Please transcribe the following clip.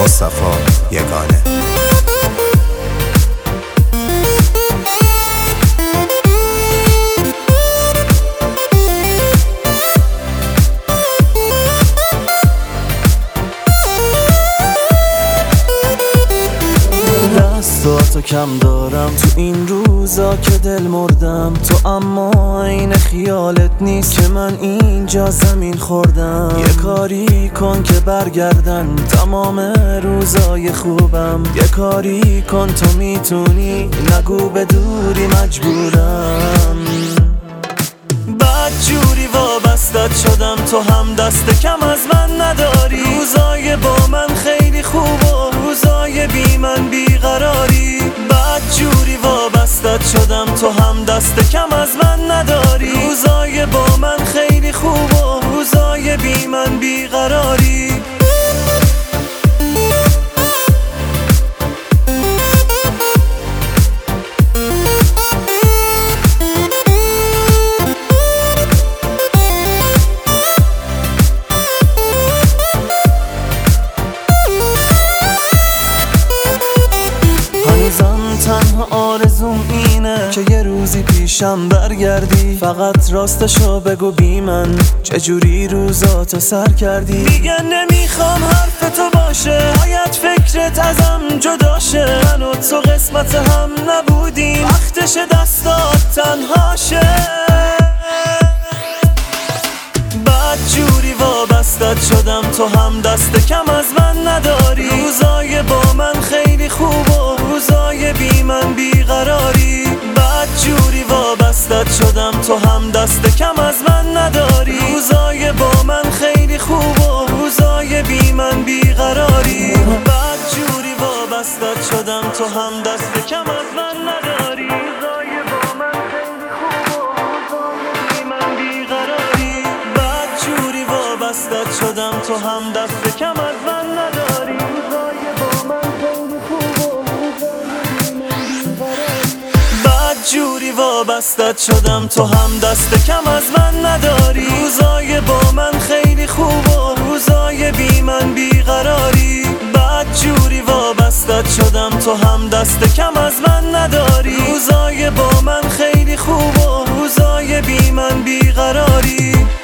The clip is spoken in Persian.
مصطفی یگانه. دستاتو کم دارم تو این روزا که دل مردم تو، اما این خیالت نیست که من اینجا زمین خوردم. یه کاری کن که برگردن تمام روزای خوبم، یه کاری کن تو میتونی، نگو به دوری مجبورم. بدجوری وابستت شدم، تو هم دست کم از من نداری. روزای با من خیلی خوب و روزای بی من بیقراری. بدجوری وابستت شدم، تو هم دست کم از من نداری. روزای با من خیلی خوب و روزای بی من بیقراری. تنها آرزوم اینه که یه روزی پیشم برگردی، فقط راستشو بگو بی من چجوری روزاتو سر کردی. دیگه نمیخوام حرف تو باشه، باید فکرت ازم جداشه. من و تو قسمت هم نبودیم، وقتش دستات تنهاشه. بدجوری وابستت شدم، تو هم دست کم از من نداری. روزای با من خیلی خوب و روزای بی من بیقراری. بدجوری وابستت شدم، تو هم دست کم از من نداری. روزای با من خیلی خوب و روزای بی من بیقراری. بدجوری وابستت شدم، تو هم دست کم از من نداری. روزای با من خیلی خوب و روزای بی من بیقراری. بدجوری وابستت شدم، تو هم دست کم از من نداری. روزای با من خیلی خوب و روزای بی من بیقراری. بدجوری وابستت شدم، تو هم دست کم از من نداری. روزای با من خیلی خوب و روزای بی من بیقراری. بدجوری وابستت شدم، تو هم دست کم از من نداری. روزای با من خیلی خوب و روزای بی من بیقراری.